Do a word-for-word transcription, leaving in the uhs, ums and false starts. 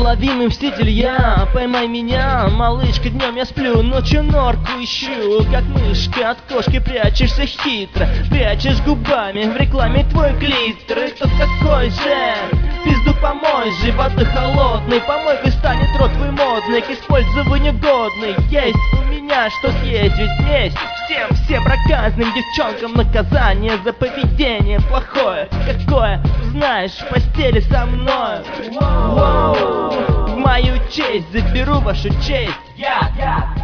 Неуловимый мститель я, поймай меня, малышка. Днем я сплю, ночью норку ищу. Как мышка от кошки прячешься хитро, прячешь губами в рекламе твой клитор. И тут какой же, пизду помой же, воды холодной помойкой станет рот твой модный, к использованию годный. Есть у меня что съесть, ведь месть всем, всем проказным девчонкам наказание за поведение плохое. Какое, узнаешь в постели со мной. Воу, в мою честь заберу вашу честь. Я, я.